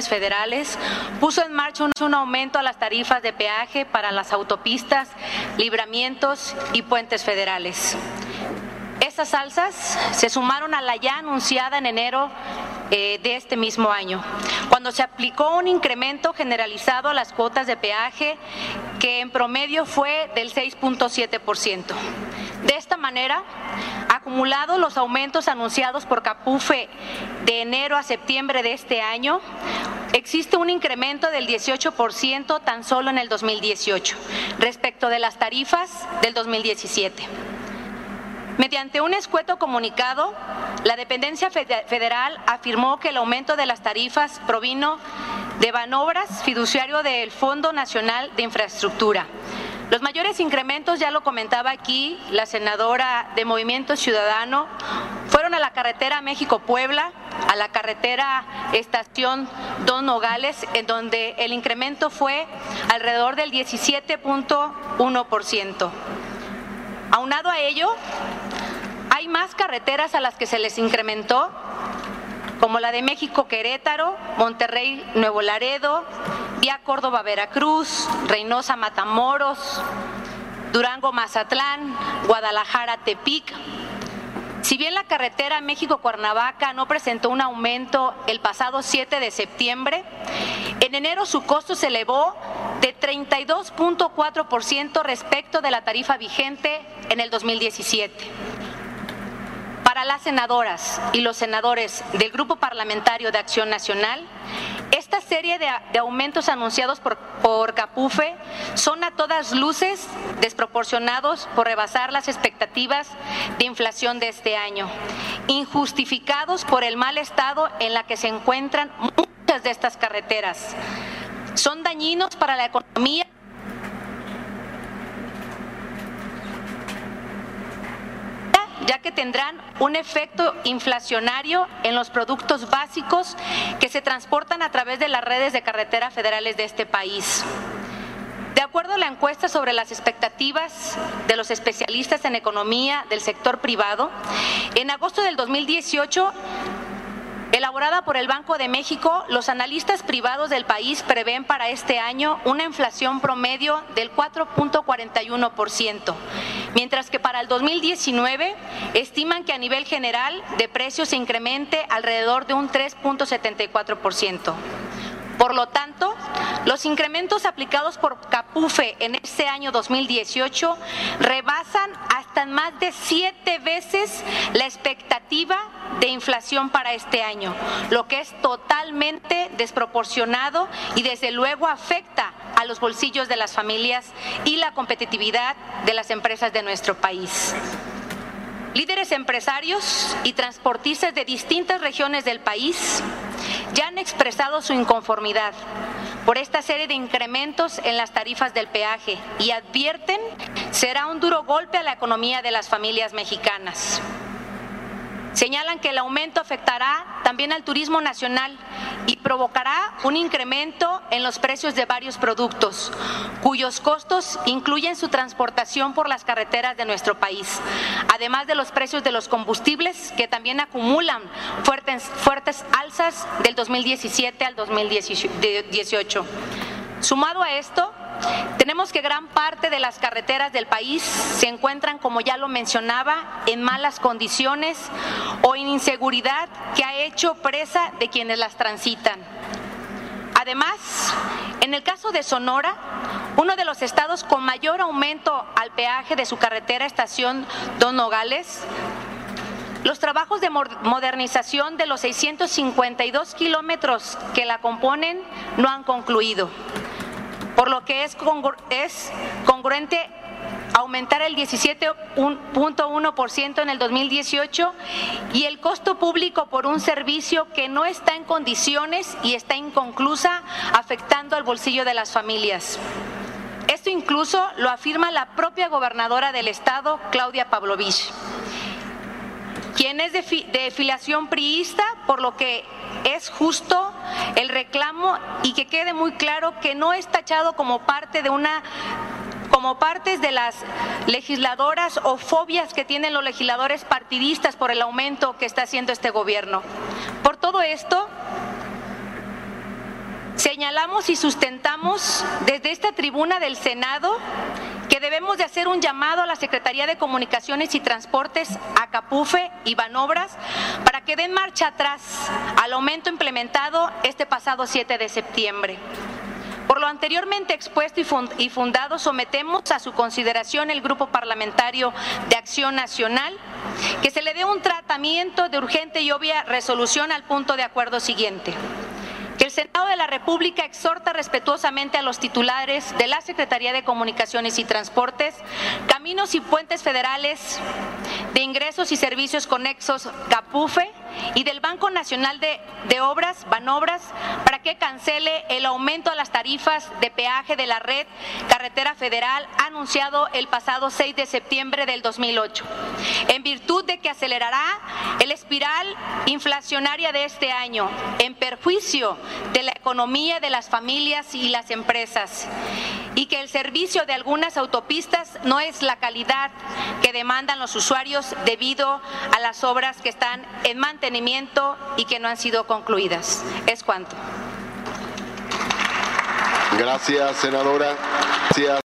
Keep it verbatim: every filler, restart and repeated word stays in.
dependencias federales, puso en marcha un, un aumento a las tarifas de peaje para las autopistas, libramientos y puentes federales. Estas alzas se sumaron a la ya anunciada en enero eh, de este mismo año, cuando se aplicó un incremento generalizado a las cuotas de peaje que en promedio fue del seis punto siete por ciento. De esta manera, acumulados los aumentos anunciados por CAPUFE de enero a septiembre de este año, existe un incremento del dieciocho por ciento tan solo en el dos mil dieciocho, respecto de las tarifas del dos mil diecisiete. Mediante un escueto comunicado, la dependencia federal afirmó que el aumento de las tarifas provino de Banobras, fiduciario del Fondo Nacional de Infraestructura. Los mayores incrementos, ya lo comentaba aquí la senadora de Movimiento Ciudadano, fueron a la carretera México-Puebla, a la carretera Estación Don Nogales, en donde el incremento fue alrededor del diecisiete punto uno por ciento. Aunado a ello, hay más carreteras a las que se les incrementó, como la de México-Querétaro, Monterrey-Nuevo Laredo, vía Córdoba-Veracruz, Reynosa-Matamoros, Durango-Mazatlán, Guadalajara-Tepic. Si bien la carretera México-Cuernavaca no presentó un aumento el pasado siete de septiembre, en enero su costo se elevó de treinta y dos punto cuatro por ciento respecto de la tarifa vigente en el dos mil diecisiete. Para las senadoras y los senadores del Grupo Parlamentario de Acción Nacional, esta serie de, de aumentos anunciados por, por CAPUFE son a todas luces desproporcionados por rebasar las expectativas de inflación de este año, injustificados por el mal estado en la que se encuentran muchas de estas carreteras. Son dañinos para la economía, ya que tendrán un efecto inflacionario en los productos básicos que se transportan a través de las redes de carretera federales de este país. De acuerdo a la encuesta sobre las expectativas de los especialistas en economía del sector privado, en agosto del dos mil dieciocho, elaborada por el Banco de México, los analistas privados del país prevén para este año una inflación promedio del cuatro punto cuarenta y uno por ciento, mientras que para el dos mil diecinueve estiman que a nivel general de precios se incremente alrededor de un tres punto setenta y cuatro por ciento. Por lo tanto, los incrementos aplicados por CAPUFE en este año dos mil dieciocho rebasan hasta en más de siete veces la expectativa de inflación para este año, lo que es totalmente desproporcionado y desde luego afecta a los bolsillos de las familias y la competitividad de las empresas de nuestro país. Líderes empresarios y transportistas de distintas regiones del país ya han expresado su inconformidad por esta serie de incrementos en las tarifas del peaje y advierten será un duro golpe a la economía de las familias mexicanas. Señalan que el aumento afectará también al turismo nacional y provocará un incremento en los precios de varios productos, cuyos costos incluyen su transportación por las carreteras de nuestro país, además de los precios de los combustibles que también acumulan fuertes, fuertes alzas del dos mil diecisiete al dos mil dieciocho. Sumado a esto, tenemos que gran parte de las carreteras del país se encuentran, como ya lo mencionaba, en malas condiciones o en inseguridad que ha hecho presa de quienes las transitan. Además, en el caso de Sonora, uno de los estados con mayor aumento al peaje de su carretera Estación Don Nogales, los trabajos de modernización de los seiscientos cincuenta y dos kilómetros que la componen no han concluido, por lo que es, congru es congruente aumentar el diecisiete punto uno por ciento en el dos mil dieciocho y el costo público por un servicio que no está en condiciones y está inconclusa, afectando al bolsillo de las familias. Esto incluso lo afirma la propia gobernadora del estado, Claudia Pavlovich, quien es de, fi de filiación priista, por lo que es justo el reclamo y que quede muy claro que no es tachado como parte de una como partes de las legisladoras o fobias que tienen los legisladores partidistas por el aumento que está haciendo este gobierno. Por todo esto, Señalamos y sustentamos desde esta tribuna del Senado que debemos de hacer un llamado a la Secretaría de Comunicaciones y Transportes, a Capufe y Banobras, para que den marcha atrás al aumento implementado este pasado siete de septiembre. Por lo anteriormente expuesto y fundado, sometemos a su consideración el Grupo Parlamentario de Acción Nacional que se le dé un tratamiento de urgente y obvia resolución al punto de acuerdo siguiente. Que el Senado de la República exhorta respetuosamente a los titulares de la Secretaría de Comunicaciones y Transportes, Caminos y Puentes Federales, de Ingresos y Servicios Conexos, Capufe, y del Banco Nacional de, de Obras, Banobras, para que cancele el aumento a las tarifas de peaje de la red carretera federal anunciado el pasado seis de septiembre del dos mil ocho, en virtud de que acelerará el espiral inflacionaria de este año, en perjuicio de la economía de las familias y las empresas, y que el servicio de algunas autopistas no es la calidad que demandan los usuarios debido a las obras que están en mantenimiento y que no han sido concluidas. Es cuanto. Gracias, senadora. Gracias.